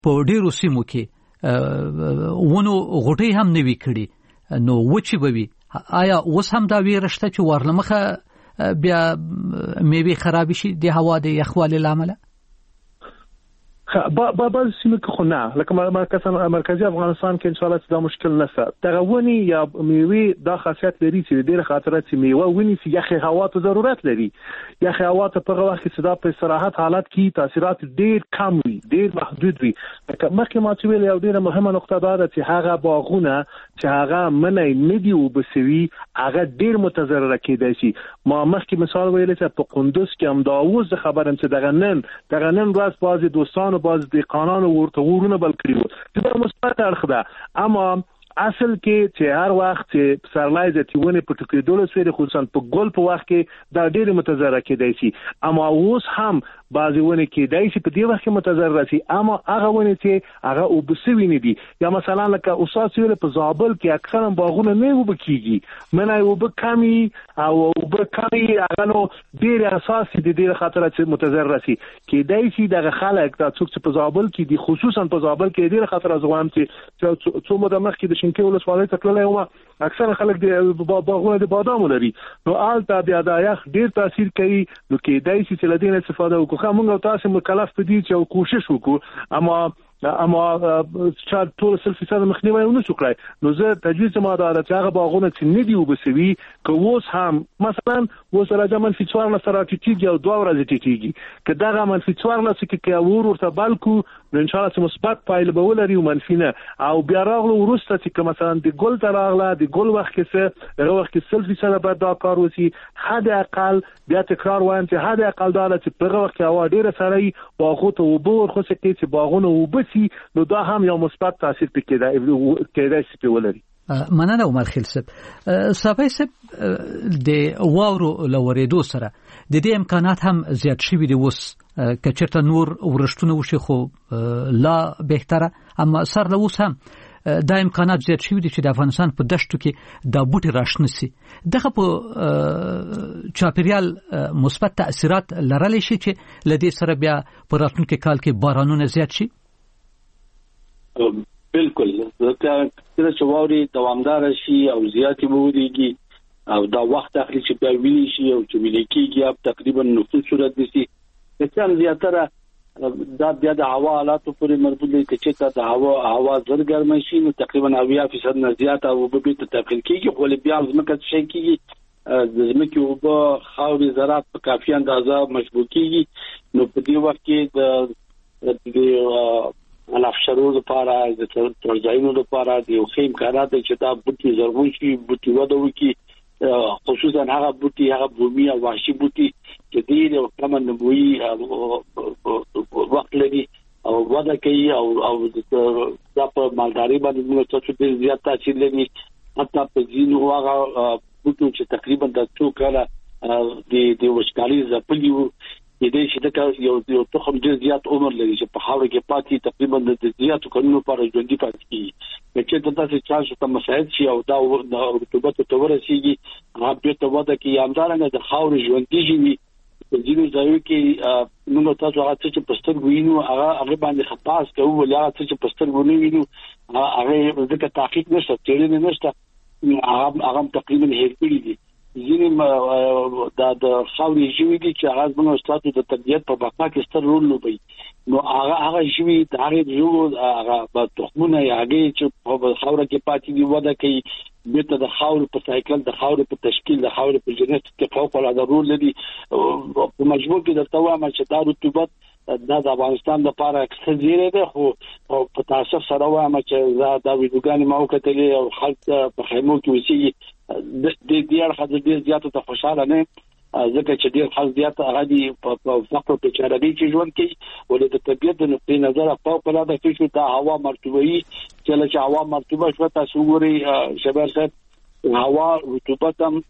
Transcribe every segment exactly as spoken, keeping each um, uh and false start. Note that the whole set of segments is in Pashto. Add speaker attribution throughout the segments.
Speaker 1: په ډیرو سیمو کې ونو غټي هم نوي کړي نو وچی بوي آیا اوس هم دا ویرشته چې ورلمخه بیا میوه خراب شي د هوا د یخوالي لامل؟
Speaker 2: با با بعض سیمه که خو نه لکه مرکزی مرکزی افغانستان کې ان شاء الله دا مشکل نشته. دغه ونی یا میوه دا خاصیت لري چې ډېر خاطرات چې میوه ونی چې یخ هوا ته ضرورت لري. یخ هوا ته په وخت کې صدا په استراحت حالت کې تاثیرات ډېر کم وي، ډېر محدود وي. مخکې ما چې ویل یو ډېر مهمه نقطه دا ده چې هغه باغونه چې هغه منې نه دی وبسوي هغه ډېر متضرر کېدای شي. ما مخکې مثال ویل چې په قندوز کې هم دا اوس خبرم چې دغه نن دغه نن ورځ بعضي دوستانو باز د قانون ورته ورونه بل کړیو چې دا مثبت اړخ ده. اما اصل کې چې هر وخت چې سرلای زتیونه په ټکو دولس ویری خصوصا په ګل په وخت کې دا ډېر متضرر کېدای شي. اما اوس هم بعضی ونه کېدای شي په دې وخت کې متضرر شي. اما هغه ونه چې هغه وبسوي نه دي یا مثلا لکه اوساس ویل په زابل کې اکثرا باغونه نه وبکیږي منای وبکامي او وبکامي هغه نو ډېر اساس دي ډېر خطر چې متضرر شي. کېدای شي دغه خلک دا څوک چې په زابل کې دي خصوصا په زابل کې ډېر خطر ازوام چې څو مده مخکې د شینکي ولسوالۍ ته تللی وم اکثر خلک د باغونه د بادامو لري نو آلته بیا د یخ ډېر تاثیر کوي. نو کېدای شي چې لدین استفاده وکړو. خو موږ تاسو مکلف دي چې کوشش وکړو اما اما چې ټول سل فیصد مخنیوي ونه شو کړای. نو زه تجویز ما دا چې هغه باغونه چې نه دی وبسوي که اوس هم مثلا اوس راځه منفي څوارلس سره ټیټیږي او دوه ورځې ټیټیږي که دغه منفي څوارلس کې که ور ورته بلکو نو ان شاء الله چې مثبت پایله به ولري او منفي نه. او بیا راغلو وروسته چې مثلا د ګل ته راغله د ګل وخت کې څه هغه وخت کې سل فیصد بعد دا کار وسی حد اقل بیا تکرار وایم چې حد اقل دا چې په هغه وخت کې هوا ډیره سړی باغو ته وبور خو څه کې چې باغونه وب نو دا هم یو مثبت تاثیر پکې کېدای شي په ولري.
Speaker 1: مننه عمر خیل صاحب. صافی صاحب د واورو لوریدو سره د دې امکانات هم زیات شوي دي اوس که چېرته نور ورښتونه وشي خو لا بهتره. اما سر له اوس هم دا امکانات زیات شوي دي چې د افغانستان په دشتو کې دا بوټي راشنه سي. دغه په چاپیریال مثبت تاثیرات لرلی شي چې له دې سره بیا په راتلونکي کال کې بارانونه زیات شي.
Speaker 3: بالکل ځکه چې واوري دوامدار شي او زیاتې ووريږي او دا وخت اخلي چې بیا ویلي شي او چې ویلي کېږي اب تقریبا نفوس صورت دي شي. چې زیاتره دا بیا د هوا حالاتو پورې مربوط دي چې د هوا هوا زر ګرمه شي نو تقریبا اویا فیصد نه زیات او به به تداخل کېږي خو بیا ځمکه شي کېږي د ځمکې او په خاوري زراعت په کافي اندازه مشبوع کېږي. نو په دې وخت کې د الافشارو لپاره د ترځایونو لپاره د یو خیم کارات چې دا بوټي زرغون شي بوټي وده وکړي خصوصا هغه بوټي هغه بومي او وحشي بوټي چې ډېر کم نموي وخت لري او وده کوي او او د په مالداري باندې موږ څه ډېر زیات تاثیر لري. حتی په ځینو هغه بوټو چې تقریبا د څو کاله د د وشکالي ځپلیو د دې چې دا یو یو تخم ډېر زیات عمر لري چې په خاور کې پاتې تقریبا د زیاتو کلونو لپاره ژوندۍ پاتې کیږي. چې دا تاسو چانس ته مساعد شي او دا رطوبت ته ورسیږي هغه به ته وده کې همدارنګه د خاور ژوندۍ شي. په ځینو ځایو کې موږ تاسو هغه چې پستر وینو هغه هغه باندې خپاس کوو ولا چې پستر ونه وینو هغه د تحقیق نشته چې نه نشته هغه هغه تقریبا هیر کړی دي. ځینې دا د خاوري ژوي دي چې هغه موږ ستاسو د طبيعت په بقا کې ستر رول لوبي. نو هغه هغه ژوي د هغه ژوو هغه په تخمونه یاږي چې په خاور کې پاتې دي وده کوي بیرته د خاور په سایکل د خاور په تشکیل د خاور په جنت کې فوق العاده رول لري. په مجموع کې د توامه چې دا رطوبت دا د افغانستان لپاره اکثر زیره ده خو په تاسف سره وایم چې دا د ویډیوګانې ما وکړلې او خلک په خیمو کې وسی د دې ډیر خاطر ډیر زیاته ته خوشاله نه ځکه چې ډیر خاص زیاته هغه دی په فقر په چارهدي چې ژوند کوي ولې د طبيعت د نقطې نظر فوق العاده کې دا هوا مرطوبه چې لکه هوا مرطوبه شو تاسو ګوري شبر صاحب هوا رطوبت هم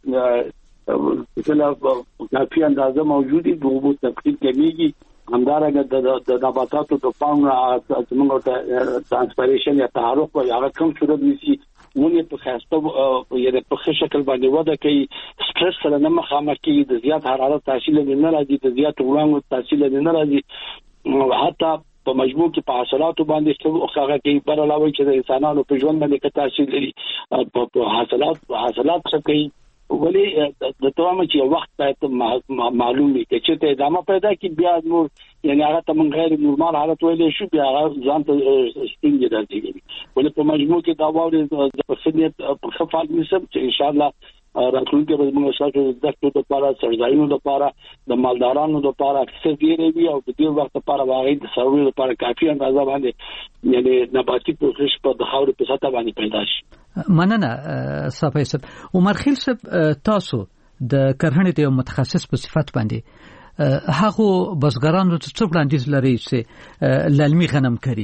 Speaker 3: چې کافي اندازه موجودي د اوبو تقسیم کمیږي. همدارنګه د نباتاتو د پاڼو څنګه ته ترانسپیریشن یا تحرک او هغه کوم صورت نشي ونه په خاصه یعنی په ښه شکل باندې وده کوي. سټرس سره نه مخامخ کیږي د زیات حرارت تحصیل نه راځي د زیات وړاندو تحصیل نه راځي. حتی په مجموع کې په حاصلاتو باندې څه هغه کې بل علاوه چې د انسانانو په ژوند باندې کته تاثیر لري په حاصلات حاصلات څه کوي ولی د توامه چې وخت ته معلوم وي چې ته ادامه پیدا کی بیا نور یعنی هغه ته من غیر نورمال حالت ویلې شو بیا هغه ځان ته ستینګ راځي ولی په مجموع کې دا وایي د پرسنټ په خپل نسب چې ان شاء الله راتلونکي به موږ شاته د دښتو لپاره سرځایونو لپاره د مالدارانو لپاره څه ډیره وي او د دې وخت لپاره واغې د سروي لپاره کافي اندازه باندې یعنی نباتي پروسس په د خاورې په سطح باندې پیدا شي.
Speaker 1: مننه صافی صاحب. عمر خیل صاحب تاسو د کرهڼې د متخصص په صفت باندې هغه بزګرانو ته څه وړاندیز لري چې للمي غنم کوي؟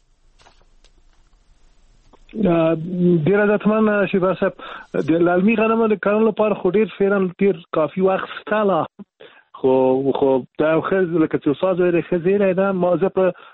Speaker 2: ډیر عادتمن شي بس د لالمي غنم د کارونو لپاره خو ډیر فعلا ډیر کافي وخت ستاله خو خو دا خز لکه چې ساز لري خزیره دا موزه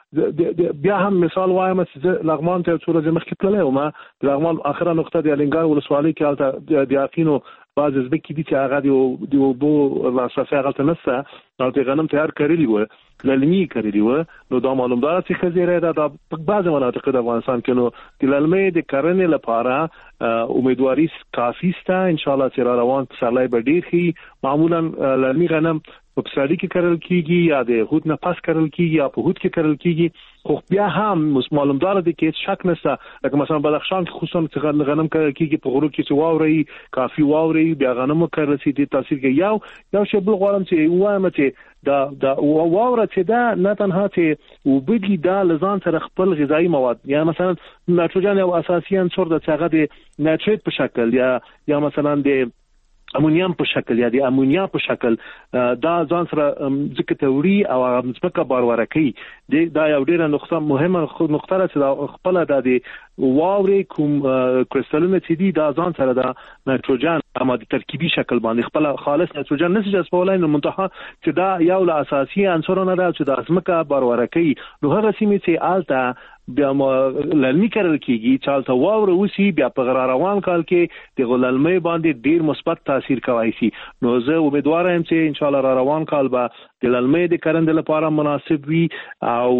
Speaker 2: په بیا هم مثال وایم چې لغمان ته څوره د مخکې تللی و ما لغمان اخره نقطه د الینګار ولسوالۍ کې البته د یقینو بعض ځکه دي چې هغه دی دی وبو لاسه غلطه نسته نو د غنم تیار کړی و للمي کړی و نو دا معلومات چې خزیره دا په بعض مناطق د افغانستان کې نو د للمي د کرنې لپاره امیدواري کافي سته ان شاء الله چې روان پسالای به ډیر شي. معمولا للمي غنم په پسالي کې کرل کیږي یا د هوت نه پاس کرل کیږي یا په هوت کې کرل کیږي خو بیا هم معلومدار دي کې شک نشته لکه مثلا بدخشان کې خصوصا چې غنم کرل کیږي په غرو کې چې واوري کافي واوري بیا غنم کرل سي دي تاثیر کوي یو یو شی بل غواړم چې وایم چې دا دا واوره چې دا نه تنها چې وبدي دا لزان سره خپل غذایی مواد یا مثلا نایتروجن او اساسي عنصر د څنګه د نایتریت په شکل یا یا مثلا د امونیم په شکل یا د امونیا په شکل دا ځان سره ځکه توري او ځمکه بارور کوي دا یو ډیره نقطه مهمه نقطه ده چې خپل د واوري کوم کریستالونه چې دي دا ځان سره د نایتروجن اما د ترکیبي شکل باندې خپل خالص نایتروجن نشي جذبولای نو منتها چې دا یو له اساسي عنصرونو ده چې د ځمکه بارور کوي نو هغه سیمه چې آلته بیا للمي کړل کیږي چالتہ واوره وسی بیا په روان کال کې د غللمي باندې ډیر مثبت تاثیر کوي سي نو زه امیدوار یم چې ان شاء الله را روان کال به د للمي د کرند لپاره مناسب وي او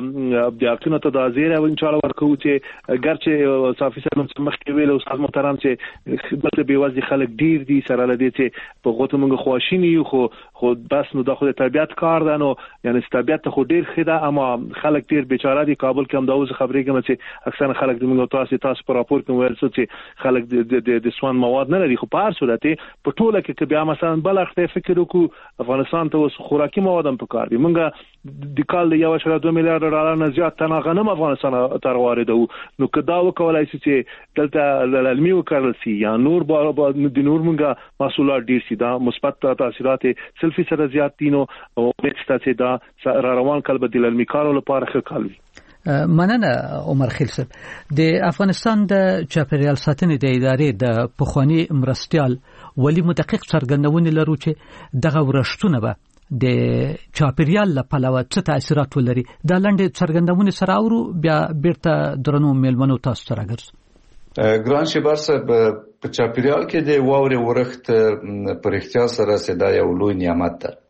Speaker 2: د اقینه ته د زیره ان شاء الله ورکو چې ګرچه صافي سره مخکې ویل استاد محترم چې خدمت به وځي خلک ډیر دي سره لدی چې په غوته موږ خواشینی یو خو خو بس نو د خو طبيعت کار ده نو یعنی طبيعت خو ډیر خده اما خلک ډیر بیچاره دي کابل کې هم دا اوس خبرې کوم چې اکثر خلک د موږ تاسو تاسو په راپور کې ویل چې خلک د د سوان مواد نه لري خو په هر صورت په ټوله کې بیا مثلا بل اخته فکر وکړو افغانستان ته اوس خوراکي مواد هم پکار دي موږ د کال د یو شر دوه میلیارډ ډالر نه زیات تنه غنم افغانستان ته واردو نو کدا وکولای شي چې دلته للمي وکړل سي یا نور د نور موږ محصولات ډیر سي دا مثبت تاثیرات سلفي سره زیات دي نو او مکسته دا را روان کال بدیل للمي کارو لپاره ښه کال وي.
Speaker 1: مننه عمر خیل صاحب. د افغانستان د چاپیریال ساتنې د ادارې د پخوانی مرستيال ولی مدقق څرګندونې لرو چې دغه ورشتونه به د چاپیریال لپاره څه تاثیرات ولري دا لاندې څرګندونې سره اورو بیا بیرته درنو میلمنو تاسو سره ګرځو.
Speaker 4: ګران شبر صاحب په چاپیریال کې د واورې ورښت پر اختیار سره سدا یو لوی نعمت ده.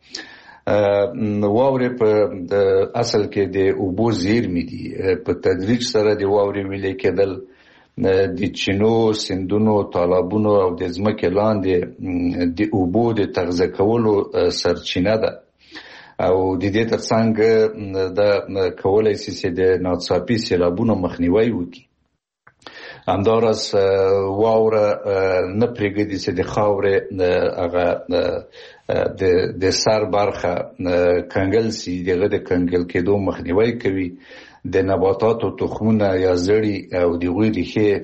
Speaker 4: واورې په د اصل کې د اوبو زیرمې دي په تدریج سره د واورې ویلې کېدل د چینو سیندونو تالابونو او د ځمکې لاندې د اوبو د تغذیه کولو سرچینه ده او د دې ترڅنګ د کولای شي چې د ناڅاپي سیلابونو مخنیوي وکړي. همداراز واوره نه پرېږدي چې د خاورې هغه د د سر برخه کنګل سي دغه د کنګل کېدو مخنیوي کوي د نباتاتو تخمونه یا زړی او د غوړي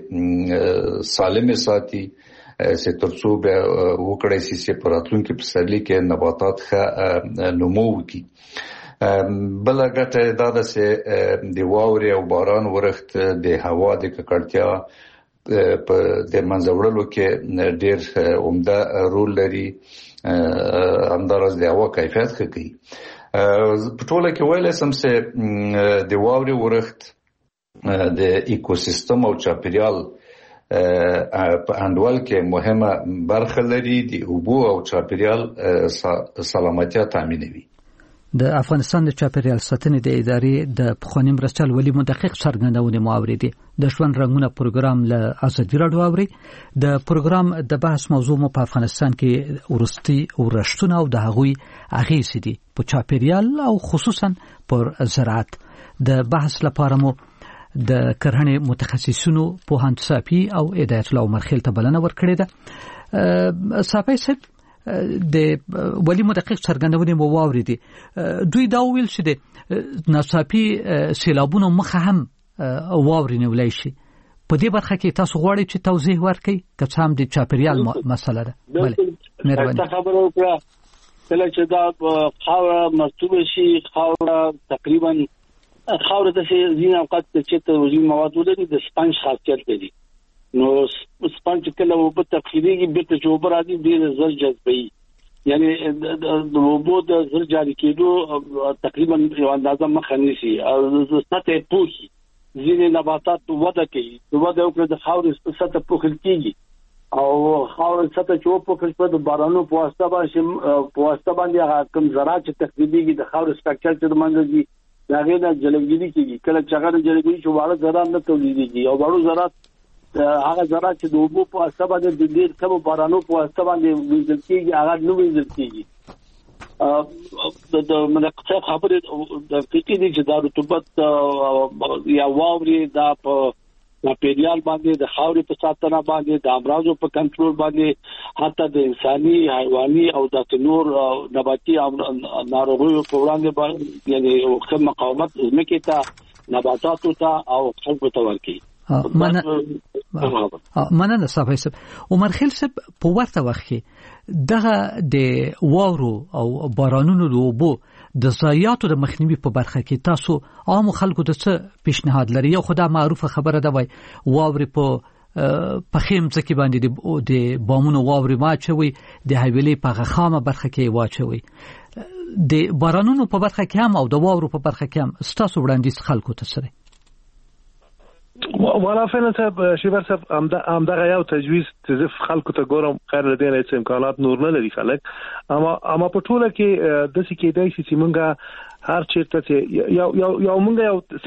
Speaker 4: ښه سالم ساتي چې ترڅو به وکړي چې په راتلونکي پسرلي کې نباتات ښه نمو وکړي. بل ګټه دا ده چې د واورې او باران ورښت د هوا د ککړتیا په د منځوړلو کې ډېر عمده رول لري. همداراز د هوا کیفیت ښه کوي. په ټوله کې ویلی سم چې د واورې ورښت د ایکوسیستم او چاپیریال په انډول کې مهمه برخه لري. د اوبو او چاپیریال سلامتیا تامینوي.
Speaker 1: د افغانستان د چاپیریال ساتنې د ادارې د پخوانی مرستیال ولی مدقق څرګندونه مواردي د ژوند رنگونه پروګرام له ازادي راډیو اوري د پروګرام د بحث موضوع مو په افغانستان کې ورستي ورشتونه او د هغوی اغیزې دي په چاپیریال او خصوصا پر زراعت. د بحث لپاره مو د کرهڼې متخصصینو پوهاند صافي او هدایت الله عمر خیل ته بلنه ورکړې ده. صافي صاحب د ولی مدقق څرګندونه مو واوریدي، دوی دا ویل چې د ناڅاپي سیلابونو مخه هم واورینولای شي. په دې برخه کې تاسو غواړئ چې توضیح ورکړئ که څه هم د چاپیریال مسله ده؟
Speaker 3: بله مهرباني. خبره وکړه کله چې دا خاوره مرطوبه شي، خاوره تقریبا خاوره د ځینې اوقات چې ته وزن مواد ولري د سپنج خاصیت لري، نو سپنج کله وب تخریږي بیرته چې وب راځي ډیر زر جذبي، یعنی د وبو د زر جاری کېدو تقریبا یو اندازه مخه نیسي او سطح پوخي ځینې نباتات وده کوي، د وده وکړه د خاورې سطح پوخل کېږي او خاورې سطح چې وپوخل په د بارانو په واسطه باندې په واسطه باندې هغه کم زراعت چې تخریبيږي د خاورې سټرکچر چې د منځ دي دا غیر جلګيري کېږي. کله چې هغه جلګيري چې واړه زراعت نه تولیديږي او واړو زراعت هغه زراعت چې د وبو په واسطه باندې د ډېر کم بارانو په واسطه باندې وینځل کېږي هغه نو وینځل کېږي. د منقطه خبره د فکر دي چې دا رطوبت یا واوري دا په چاپیریال باندې د خاورې په ساتنه باندې د امراضو په کنټرول باندې حتی د انساني حیواني او د نور نباتي ناروغیو په وړاندې باندې یعنی خو مقاومت زمکه ته نباتاتو ته او خلکو ته ورکړي.
Speaker 1: مننه مننه صاحب صاحب عمر خیل صاحب په ورته وخت کې دغه د واورو او بارانونو لوبو د ضایعاتو د مخنیوي په برخه کې تاسو عام خلکو ته څه پیشنهاد لري؟ یو خدای معروفه خبره ده وای واوري په پخیم ځکه باندې د بامونو واوري واچوي، د حویلې په خامه برخه کې واچوي، د بارانونو په برخه کې هم او د واورو په برخه کې هم ستاسو وړاندیز خلکو ته سره
Speaker 2: والا فعلا صاحب شیبر صاحب هم دغه یو تجویز تزف خلکو ته ګورم خیر لدی نه چې امکانات نور نه لري خلک، اما اما په ټوله کې د څه کې دای چې مونږه هر چیرته چې یو یو یو مونږ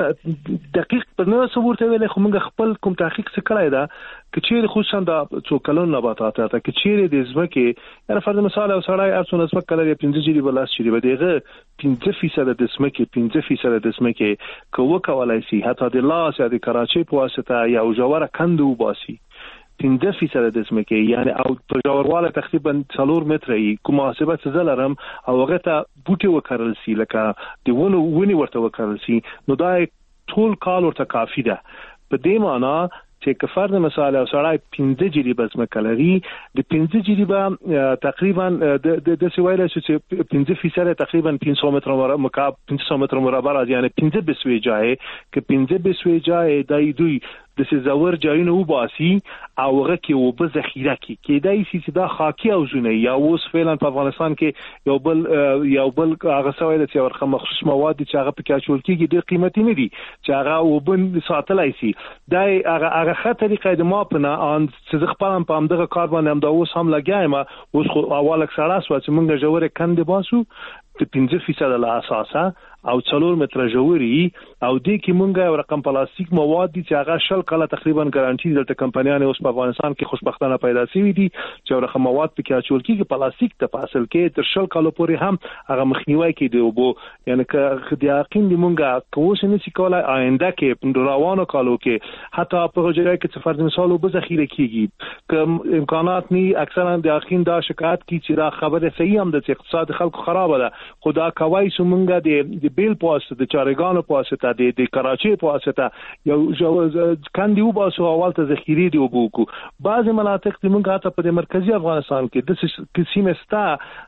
Speaker 2: یو دقیق په نو ثبوت ویل خو مونږ خپل کوم تحقیق څه کړای دا کچیر خصوصا د څو کلون نباتات ته کچیر د ځمکه یعنی فرض مثال او سړی ارڅون ځمکه کله پنځه جری بلاس شي بده پنځه فیصد د ځمکه پنځه فیصد د ځمکه کوه کولای شي حتی د لاس یا د کراچۍ په واسطه یا جوړه کندو باسي پنځه فیصد د ځمکه یعنی او په جوړواله تقریبا څلور متره کوم محاسبه زلرم او هغه ته بوټي وکړل سي لکه د ونه ونی ورته وکړل سي نو دا ټول کال ورته کافی ده. په دې معنی چې کفر د مثال او سړی پنځه جری بزمکه لري د پنځه جری به تقریبا د د سوایل چې پنځه فیصد تقریبا پنځه متر مربع پنځه متر مربع راځي یعنی پنځه بسوي جای ک پنځه بسوي جای دای دوی د سزاور جایونه وباسي او هغه کې وب ذخیره کې کېدای شي چې دا خاکي او زونه یا اوس فعلا په افغانستان کې یو بل یو بل هغه سوایل چې ورخه مخصوص مواد چې هغه په کې اچول کېږي ډېر قیمتي نه دي چې هغه وب ساتلای شي دا هغه هغه خه طریقې د ما په نه ان چې خپل په همدغه کار باندې هم دا اوس هم لګایم اوس خو اول اکثره سو چې موږ جوړه کندې باسو د پنځه فیصد له اساسه او څلور متر جوړي او د کې مونږه یو رقم پلاستیک مواد دي چې هغه شل کله تقریبا ګارانټي دلته کمپنیانه اوس په افغانستان کې خوشبختانه پیدا شوي دي چې یو رقم مواد په کې اچول کېږي پلاستیک ته په اصل کې تر شل کال پورې هم هغه مخنیوي کوي او بو یعنی که د یقین دی مونږه کوم څه نشي کولای آینده کې په روانو کالو کې حتی په جوړای کې څه فرض مثال وب ذخیره کیږي کوم امکانات ني اکثرا د یقین دا شکایت کی چې دا خبره صحیح هم د اقتصاد خلکو خراب ده خدا کوي سمونګه د بیل پواسطه د چارګانو پواسطه د د کراچۍ پواسطه یو کاندي وباسو اول ته ذخیره دی وبوکو بعض مناطق د مونږه ته په مرکزی افغانستان کې د قسمه ستا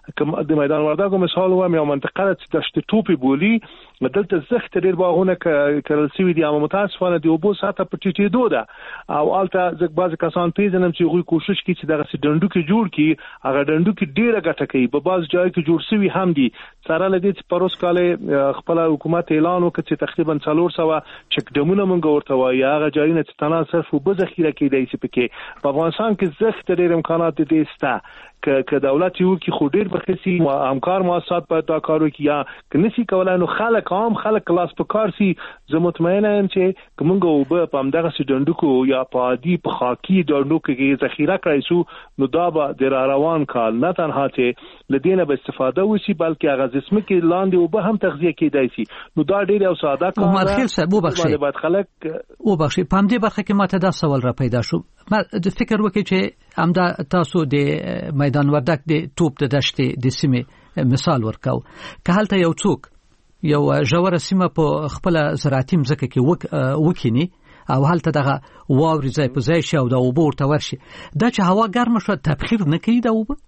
Speaker 2: د میدان وردګو مثال و یو منطقه چې د ټوپی بولی دلته زخت ډیر باغونه کړل سوي دي اما متاسفانه دی وبو ساته په ټیټې دوده او الته ځکه بعض کسان پیژنم چې غوي کوشش کوي چې دغه ډندو کې جوړ کی هغه ډندو کې ډیره ګټه کوي په بعض ځای کې جوړ سوي هم دي سره لدی چې پروس کاله خپل حکومت اعلان وکړ چې تقریبا څلور سوه چک ډمونه مونږ ورته وایي هغه ځایونه چې تنها صرف وب ذخیره کیدای شي پکې په افغانستان کې زخت ډیر امکانات دي ستا ک دولت یو کې خو ډیر بخسي همکار مؤسسات په دا کارو کې یا کنيسي کولای نو خلک عام خلک کلاس په کار سي زه مطمئنه یم چې کومګه وب په همدغه سډندکو یا پادي په خاکي دندو کې ذخیره کړی سو نو دا به د روان کال نه تنها چې لدینه به استفاده وشي بلکې هغه جسم کې لاندې وب هم تغذیه کېدای شي نو دا ډیر او ساده کار
Speaker 1: عمر خیل صاحب وبخښي
Speaker 2: باید خلک
Speaker 1: وبخښي په همدې برخه کې ماته دا سوال را پیدا شو ما د فکر وکړ چې همدا تاسو د میدان وردک د توپ د دشتې د سیمې مثال ورکاو که هلته یو څوک یو ژوره سیمه په خپل زراعتي مځکه کې وک وکینی او هلته دغه واوري ځای په ځای شي او د اوبو ورته ورشي دا چې هوا ګرمه شو تبخیر نه کوي دا اوبه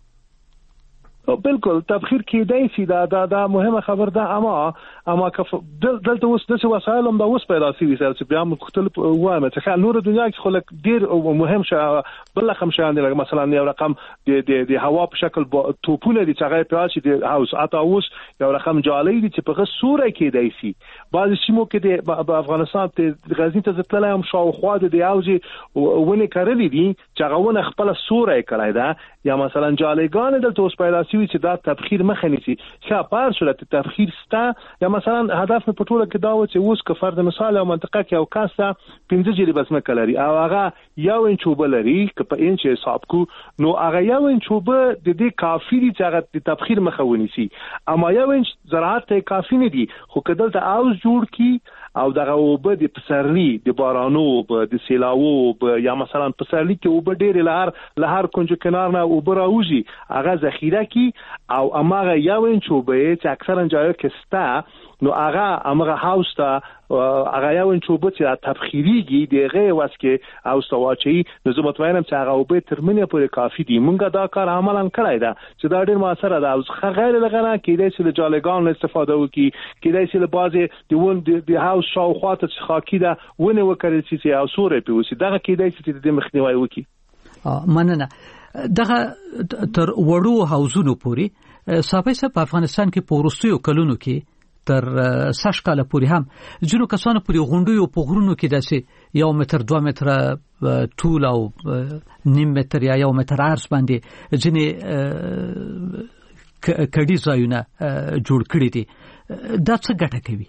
Speaker 2: بالکل تبخیر کېدای شي دا دا دا مهمه خبر ده اما اما کف دلته اوس د وسایل هم دا اوس پیدا شي چې بیا مختلف وایم چې نور دنیا کې خلک ډیر مهم شه بل خم شان دي مثلا یو رقم د د د هوا په شکل توپونه دي چې هغه په شي د هاوس اته اوس یو رقم جالي دي چې په سوره کېدای شي بعض سیمو کې د افغانستان ته غزنی ته ځتلای هم شاوخوا د یاوجي ونه کړلې دي چې هغه ونه خپل سوره کړای دا یا مثلا جاليګان دلته اوس پیدا شي چې دا تبخیر مخه نیسي ښه پار صورت تبخیر ستا یا مثلا هدف په ټوله کې دا و چې اوس که فرض مثال او منطقه کې او کاسه پنځه جری بس مکه لري او هغه یو انچ وبلري که په انچ حساب کو نو هغه یو انچ وب د دې کافی دي چې هغه د تبخیر مخه ونیسي اما یو انچ زراعت ته کافی نه دي خو کله ته اوس جوړ کی او دغه وب د پسرلی د بارانو د سیلاوو یا مثلا پسرلی کې وب ډېر لهر لهر کنج کنار نه وب راوځي هغه ذخیره کی او امغه یو انچ وب چې اکثرا جایو کې ستا نو هغه امغه هاوس ته هغه یو انچ وب چې تبخیریږي دغه واسکه او سواچي نو زه مطمئنم چې هغه وب ترمنه پورې کافی دي مونږه دا کار عملاً کړای دا چې دا ډېر موثر ده او غیر لغنه کېدای شي له جالګان استفاده وکړي کېدای شي له بازي د ون د هاوس شاوخوا ته خاکی ده ونه وکړي چې او سورې پیوسی دغه کېدای شي چې د مخنیوي وکړي
Speaker 1: مننه دغه تر وړو هاوزونو پورې صاحب په افغانستان کې پورستیو کلونو کې تر سش کاله پورې هم ځینو کسانو پورې غونډیو په غرونو کې داسې یو متر دوه متره طول او نیم متر یا یو متر عرض باندې ځینې کډي ځایونه جوړ کړي دي دا څه ګټه کوي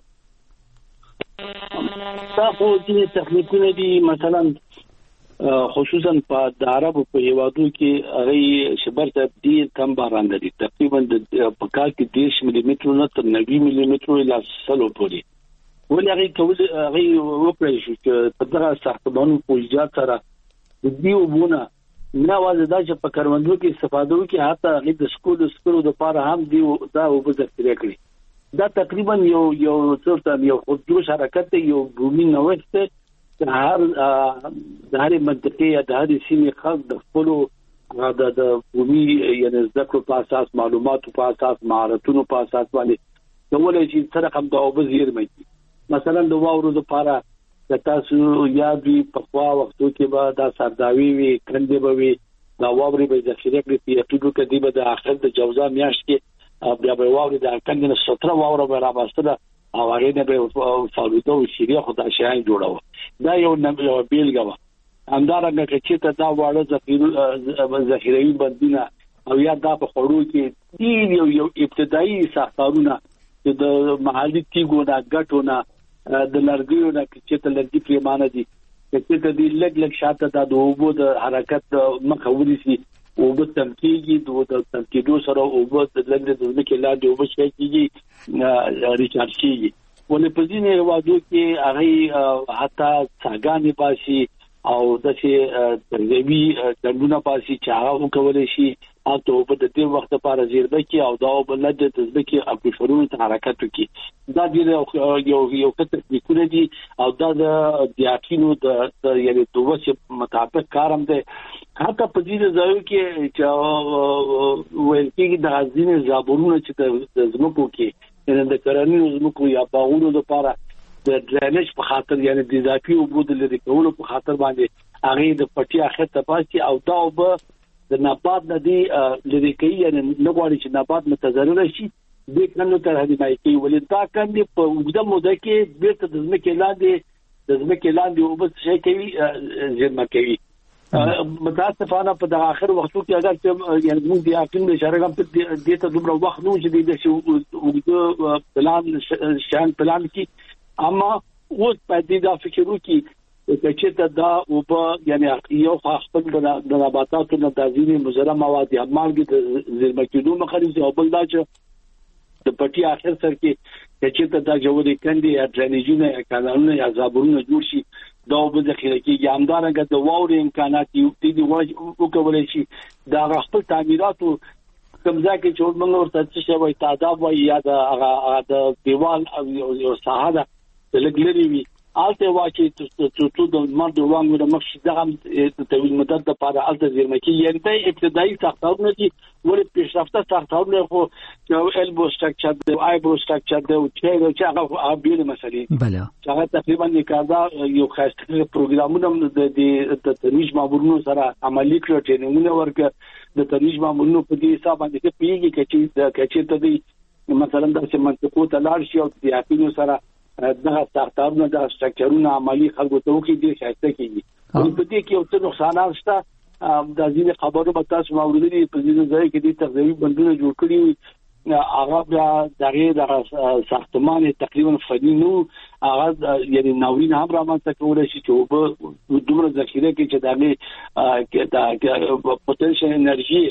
Speaker 3: تاسو دې تخنیکونه دي مثلا خصوصا په عربو په هیوادو کې هغه شبر ته ډیر کم باران لري تقریبا په کال کې دیش ملي متر نه تر نوي ملي متر لا سلو پورې ولې هغه کول هغه وکړي چې په دغه ساختمانو په ایجاد سره د دې وبونه نه واځي دا چې په کاروندو کې استفاده وکړي حتی هغه د سکول سکولو د پاره هم دی دا وبذکر کړی دا تقریبا یو یو څه یو خودجوش حرکت یو بومي نوښت د هر د هر منطقې یا د هر سیمې خلک د خپلو د د بومي یعنی ذکر په اساس معلوماتو په اساس مهارتونو په اساس باندې کولای شي سره هم د اوبه زیرمې مثلا د واورو لپاره د تاسو یادوي په خوا وختو کې به دا سرداوي وي کندې به وي دا واوري به ذخیره کړي په یتلو کې دی به د اخر د جوزا میاشت کې بیا به واوري د کندې نه ستره واوره به را باسته او هغه نه به فالوده او شیریه خدای شای جوړاوه دا یو یو بیلګه و همدارنګه چې ته دا واړه ذخیروي بندونه او یا دا په خړو کې ډیر یو یو ابتدایي ساختارونه د محلي تیګو نه ګټونه د لرګیو نه چې ته لرګي پیمانه دي چې ته د لګ لګ شاته د اوبو د حرکت مخاوري سي او د تمکیږي د تمکیدو سره او د لګ د ځمکې لاندې او بشي کیږي ریچارج کیږي ولې په ځینې وادو کې هغه حتی څنګه پاسي او د چې ترځوي دندونه پاسي چې هغه کولای شي او ته په دې وخت لپاره زیربه کې او دا په لږ د ځمکې اپلیکیشنونو ته حرکت وکړي دا د یو یو کتر لیکونه دي او دا د دیاکینو د یعنی دوه مطابق کارم ده حتی په دې ځایو کې چې ویل کېږي د ځینې زابورونو چې د ځمکو کې یعنی د کرنیزو ځمکو یا باغونو لپاره د ډرینیج په خاطر یعنی د اضافي اوبو د لري کولو په خاطر باندې هغه د پټي اخر ته پاتې او دا اوبه د نبات نه دی لري کوي یعنی نه غواړي چې نبات متضرر شي د کنو تر هدايت کوي ولې دا کاندي په وګړه موده کې بیرته د ځمکې لاندې د ځمکې لاندې اوبه شي کوي زیرمه کوي متاسفانه په د اخر وختو کې اگر چې یعنی موږ د اقلیم اشاره کوم ته د ته دومره وخت نو چې د شو پلان شان پلان کې اما اوس په دې دا فکرو کې چې ته دا او په یعنی یو خپل د نباتاتو نه تازه مضر مواد یا مالګې د زیرمکیدو مخنیزي او بل دا چې د پټي اخر سر کې چې ته دا جوړې کندي یا ډرینیجونه یا کانالونه یا زابورونه جوړ شي دا به ذخیره کېږي همدارنګه د واورې امکانات یو دي وکولای شي دا خپل تعمیراتو کومځه کې جوړ منګ ورته چې وایي تعداد وایي یا د د دیوال او ساحه د لګلري وي آلته واچي ته ته د مرد وانګو د مخ دغه د طویل مدت لپاره آلته زیرمکي یعنی د ابتدایي ساختمانونه دي ولې پیشرفته ساختمانونه خو یو البو سټرکچر دی آیبرو سټرکچر دی چې چې هغه بیل مسلې
Speaker 1: بله
Speaker 3: هغه تقریبا نکادا یو خاصه پروګرامونه د د تنظیم مامورونو سره عملی کړو ټریننګونه ورکړه د تنظیم مامورونو په دې حساب باندې پیږي چې چې ته دی مثلا د منطقو ته لاړ شي او د اپینو سره دغه ساختمانونه د سټرکچرونو عملی خلکو ته وکړي دي خاصه کیږي په دې کې یو څه نقصانات شته د ځینې خبرو په تاسو موجودي په دې ځای کې د تغذیوي بندونه جوړ کړي هغه بیا دغه د ساختمان تقریبا فني نو هغه یعنی ناورین هم رامنځته کولای شي چې په دومره ذخیره کې چې د پوتنشل انرژي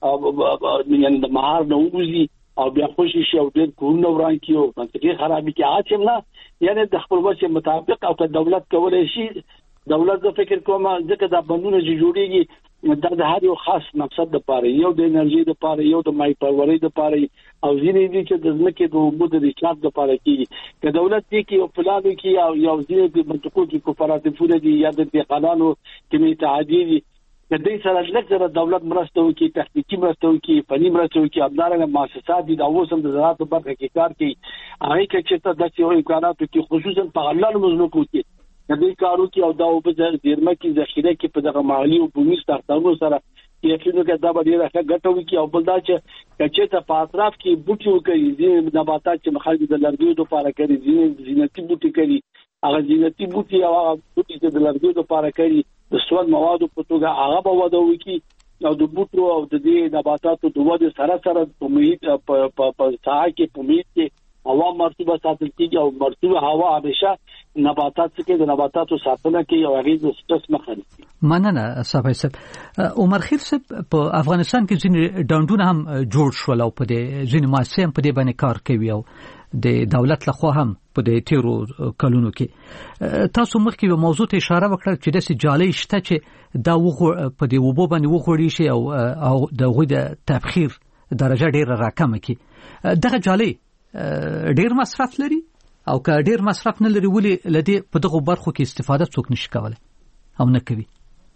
Speaker 3: یعنی د مهار نه وځي او بیا خوشي شي او ډېر کورونه وران کیو منطقي خرابې کې اچم نه یعنی د خپل وجه مطابق او که دولت کولای شي دولت د فکر کومه ځکه دا بندونه چې جوړیږي د هر یو خاص مقصد لپاره یو د انرژي لپاره یو د مای پروري لپاره او ځینې دي چې د ځمکې د اوبو د ریچارج لپاره کیږي که دولت دې کې یو پلان کې او یو ځینې د منطقو کې کوپراتیفونه دي یا د دهقانانو کمی تعهدي دي د دې سره لږ دولت مرسته وکړي تخنیکی مرسته وکړي فني مرسته وکړي همدارنګه مؤسسات دي دا اوس هم د زراعت په برخه کې کار کوي هغه کې چې ته د څه امکاناتو کې خصوصا په غلال مزلوکو کې د دې کارو کې او دا په زیرمه کې ذخیره کې په دغه مالی او بومي ساختمانونو سره یقینو کې دا به ډیره ښه ګټه وکړي او بل دا چې چې ته په اطراف کې بوټي وکړي ځینې نباتات چې مخالف د لرګیو لپاره کوي ځینې زینتي بوټي کوي هغه زینتي بوټي او هغه بوټي چې د لرګیو لپاره کوي د سواد موادو په توګه هغه به وده وکړي او د بوټو او د دې نباتاتو د وده سره سره په محیط په په ساحه کې په محیط کې هوا مرطوبه ساتل کېږي او مرطوبه هوا همیشه نباتات څخه د نباتاتو ساتنه کوي او هغه د سټرس مخه نیسي.
Speaker 1: مننه صاحب صاحب عمر خیر صاحب په افغانستان کې ځینې ډاندونه هم جوړ شول او په دې ځینې مؤسسې هم په دې باندې کار کوي او د دولت لخوا هم په دې تیرو کلونو کې تاسو مخکې یو موضوع ته اشاره وکړه چې د سجالي شته چې دا وغه په دې وبو باندې وغوړي شي او او د غوي د تبخیر درجه ډیره راکمه کی دغه جالي ډیر مصرف لري او که ډیر مصرف نه لري ولې لدی په دغه برخو کې استفاده څوک نشي کولای او نه کوي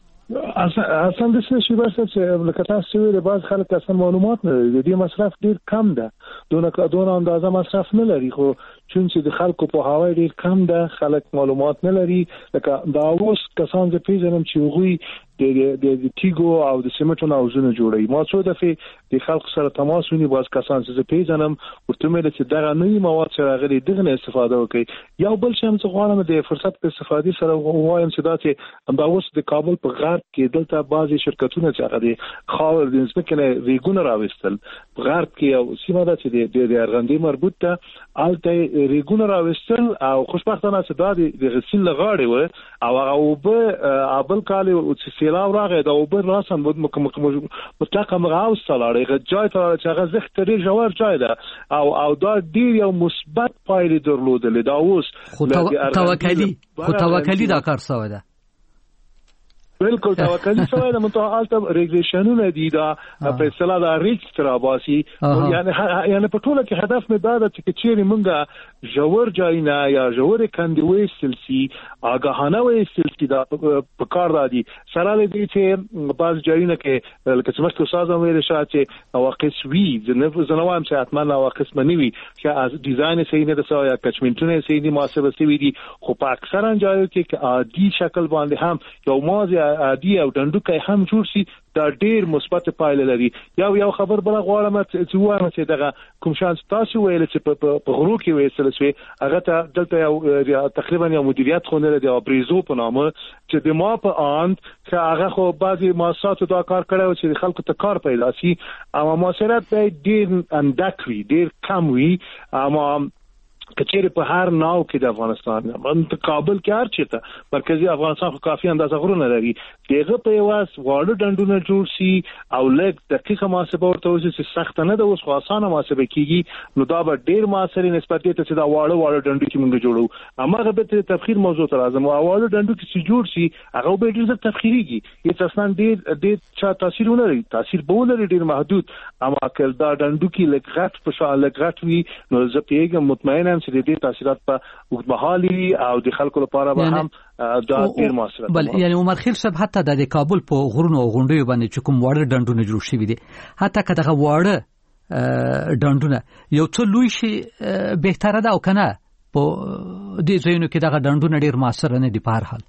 Speaker 2: اصلا د څه شي ورته چې لکه تاسو ویل باز خلک اصلا معلومات نه لري د دې مصرف ډیر کم ده دونه دونه اندازه مصرف نه لري خو چون چې د خلکو په هوا ډیر کم ده خلک معلومات نه لري لکه دا اوس کسان چې پیژنم چې وغوي د د تیګو او د سیمټو ناوزونه جوړي ما څو دفعه د خلکو سره تماس ونی باز کسان چې پیژنم ورته مې چې دغه نوې مواد سره غلي دغه استفاده وکړي یو بل شم چې غواړم د فرصت په استفادې سره وایم چې دا چې دا اوس د کابل په غرب کې دلته بعضي شرکتونه چې هغه د خاور د ځمکې ریګونه راوستل په غرب کې او سیمه ده چې د ارغندې مربوط ته الته ریګونه راوستل او خوشبختانه چې دا د غسیل لغاړي و او هغه وب ابل کال او سیلاب راغی دا وب راسن بود مطلقه مغاوس سلاړي جای ته چې هغه زختري جوار جای ده او او دا ډیر یو مثبت پایلې درلودل دا اوس
Speaker 1: توکلی خو توکلی دا کار سوی ده
Speaker 2: بالکل توکلی سوی ده منتها البته ریګریشنونه دي دا په اصطلاح دا ریجستر اباسي یعنی یعنی په ټوله کې هدف مې دا ده چې چیرې مونږه جوړ جاینا یا جوړ کندوي سلسي آگاهانه وې سلسي دا په کار دادي سره دې چې بعض جایونه کې لکه څنګه چې استاد ویل شاته چې واقعي وی ځنه زنوام چې اتمنه واقعي منوي چې از ډیزاین صحیح نه ده سو یا کچمنټونه صحیح دي محاسبه صحیح دي خو په اکثرا جایو کې عادي شکل باندې هم یو مازه عادي او ډنډوکي هم جوړ شي دا ډیر مثبت پایله لري. یو یو خبر بل غواړم چې وایم چې دغه کوم شان تاسو ویل چې په غرو کې ویل شوی هغه ته دلته یو تقریبا یو مدیریت خونه لري او بریزو په نامه چې د ما په آند چې هغه خو بعضي مؤسساتو دا کار کړو چې خلکو ته کار پیدا شي اما مؤثرات به ډیر اندکوي ډیر کم وي اما کچېره په هر ناو کې د افغانستان په کابل کې هر چیرته مرکزی افغانستان خو کافي اندازه غرونه لري دغه په واس واړه ډنډونه جوړ شي او لږ دقیقه محاسبه ورته وشي چې سخت نه د اوس خو اسانه محاسبه کیږي نو دا به ډیر موثر نسبت ته چې دا واړه واړه ډنډو چې موږ جوړو اما به ته تفخیر موضوع تر اعظم واړه ډنډو کې چې جوړ شي هغه به ډیر تفخیریږي هیڅ اساسا ډیر ډیر چا تاثیر نه لري تاثیر به لري ډیر محدود اما کله دا ډنډو کې لږ غټ په شان لږ غټ وي نو زه پیګم مطمئنم چې د دې تاثیرات په وګړمحلي او د خلکو لپاره به هم دا ډیر موثر
Speaker 1: بل یعنی عمر خیل صاحب حتی د کابل په غرونو او غونډیو باندې چې کوم واړه ډنډونه جوړ شوي دي حتی که دغه واړه ډنډونه یو څه لوی شي بهتره ده او کنه په دې ځایونو کې دغه ډنډونه ډیر موثر نه دي په هر حال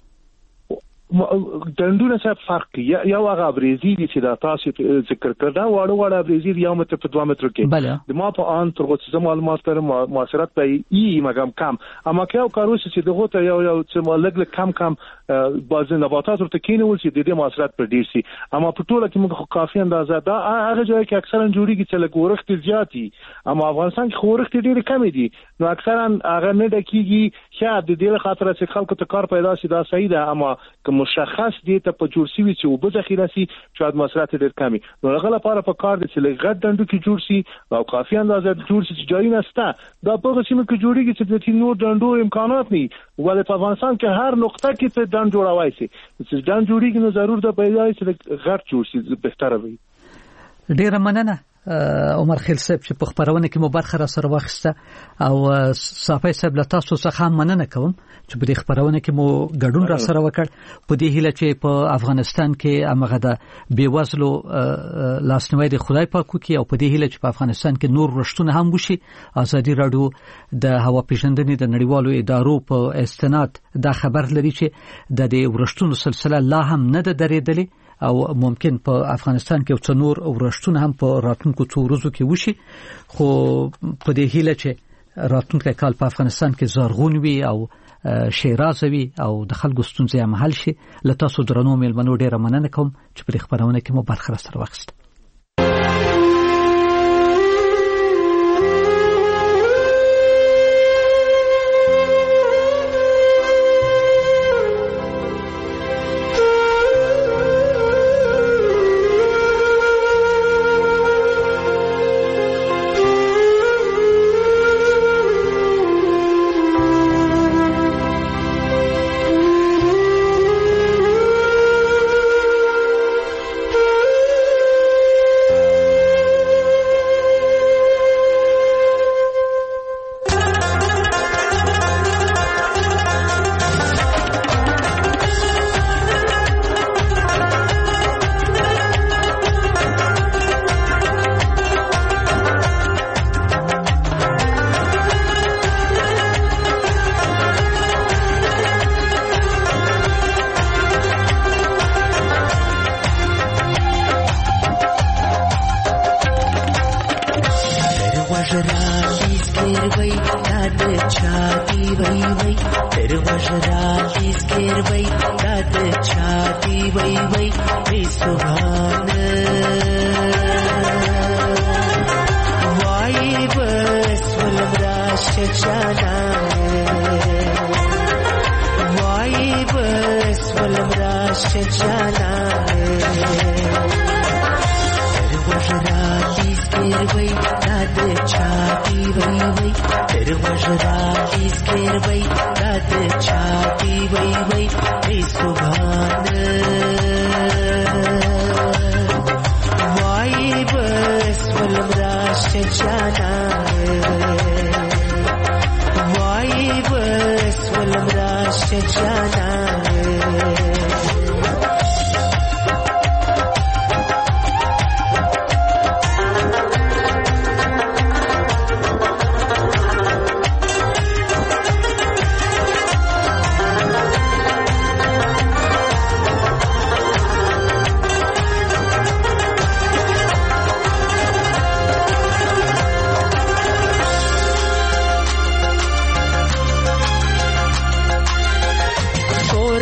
Speaker 2: ډنډونه څه فرق یا یو هغه ابریزي دي چې دا تاسو ذکر کړه واړه واړه ابریزي یو متر په دوه متر کې د ما په ان تر څو معلومات سره موثرات په ای مګم کم اما که یو کاروس چې دغه ته یو یو چې مالګ کم کم بعض نباتات ورته کینول چې د دې موثرات پر ډیر سي اما په ټوله کې موږ کافي اندازه دا هغه ځای کې اکثرا جوړیږي چې لګورخت زیاتی اما افغانستان کې خورخت ډیر کم دي نو اکثرا هغه نه دکېږي شاید د دې خاطر چې خلکو ته کار پیدا شي دا صحیح ده اما مشخص دي ته په جوړ شي چې وب ذخیره سي چې موثرات ډیر کمی نو هغه لپاره په کار دي چې لږ ډنډو کې جوړ شي او کافي اندازه جوړ شي چې جای نشته دا په څه کې جوړیږي چې د نور ډنډو امکانات نه ولې په افغانستان کې هر نقطه کې ته ډنډ جوړوي شي چې ډنډ جوړیږي نو ضرور ده پیدا شي غټ جوړ شي بهتره وي.
Speaker 1: ډیر مننه عمر خیل صاحب چې په خبرونه کې مو برخه را سره واخیسته او صافی صاحب له تاسو څخه هم مننه کوم چې په دې خبرونه کې مو ګډون را سره وکړ په دې هیله چې په افغانستان کې امغه د بیوزلو لاسنیوي د خدای پاک کوي او په دې هیله چې په افغانستان کې نور رښتونه هم وشي. ازادي رادیو د هوا پیژندنې د نړیوالو ادارو په استناد دا خبر لري چې د دې ورښتونو سلسله لا هم نه ده درېدلې او ممکن په افغانستان کې څو نور ورښتونه هم په راتلونکو څو ورځو کې وشي خو په دې هیله چې راتلونکي کال په افغانستان کې زرغون وي او شیرازوي او د خلکو ستونزې هم حل شي. له تاسو درنو مېلمنو ډیره مننه کوم چې په خبرونه کې مو برخه سره واخیسته.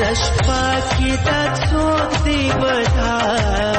Speaker 5: شپه کې د څوک دی بدار